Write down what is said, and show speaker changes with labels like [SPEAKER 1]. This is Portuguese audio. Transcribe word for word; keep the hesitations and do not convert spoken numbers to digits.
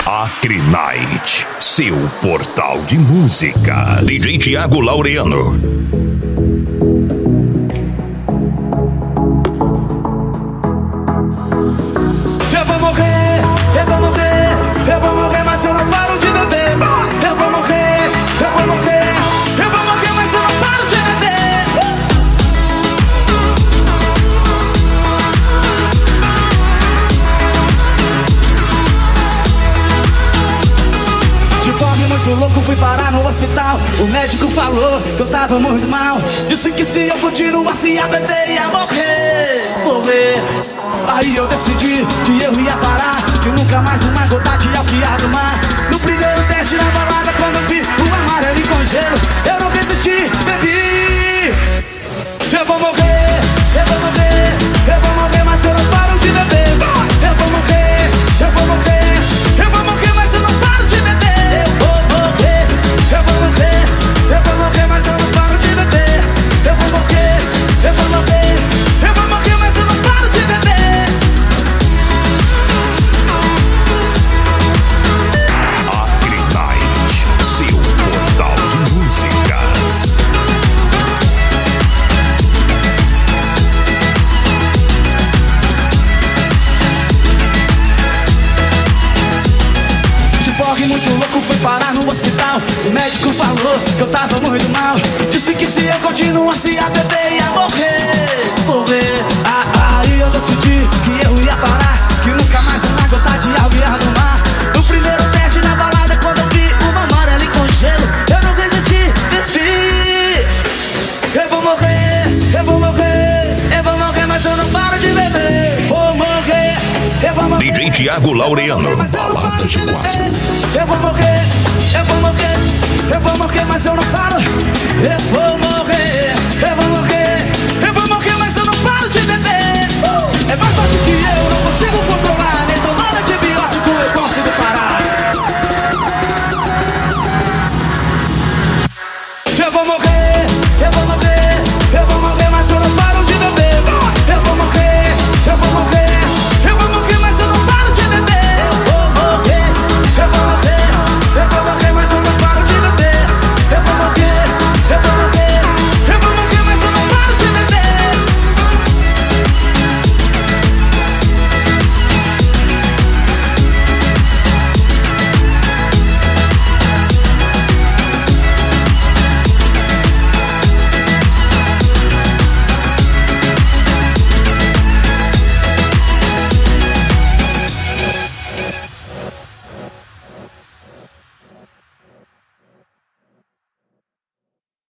[SPEAKER 1] Acrenight, seu portal de músicas. D J Thiago Laureano.
[SPEAKER 2] Eu vou morrer, eu vou morrer, eu vou morrer, mas eu não paro de beber. Eu vou morrer, eu vou morrer, eu vou morrer, mas eu não paro de beber. De forma muito louco fui parar no hospital. O médico falou que eu tava muito mal. Disse que se eu continuasse a beber ia morrer, morrer. Aí eu decidi que eu ia parar, que nunca mais uma gota de álcool ia tomar. No primeiro teste na balada, quando eu vi o amarelo com gelo, eu não resisti, bebi. Eu vou morrer, eu vou morrer, eu vou morrer, mas eu não paro de beber. Eu vou morrer, eu vou morrer, eu vou morrer, mas eu não paro de beber. Eu vou morrer, eu vou morrer, eu vou morrer, mas eu não paro de beber. Eu vou morrer, eu vou morrer, eu vou morrer, mas eu não paro de beber.
[SPEAKER 1] Acrenight, seu portal de músicas.
[SPEAKER 2] De porre muito louco fui parar no hospital. O médico falou que eu tava muito mal. Disse que se eu continuasse a beber ia morrer, morrer. Ah, aí eu decidi que eu ia parar, que nunca mais uma gota de álcool ia tomar. No primeiro teste na balada, quando eu vi uma amarela com gelo, eu não resisti, bebi. Eu vou morrer, eu vou morrer, eu vou morrer, mas eu não paro de beber. Vou morrer, eu vou morrer.
[SPEAKER 1] D J Thiago Laureano.
[SPEAKER 2] Balada de quatro. Eu vou morrer, eu vou morrer, eu vou morrer, mas eu não paro. Eu vou morrer.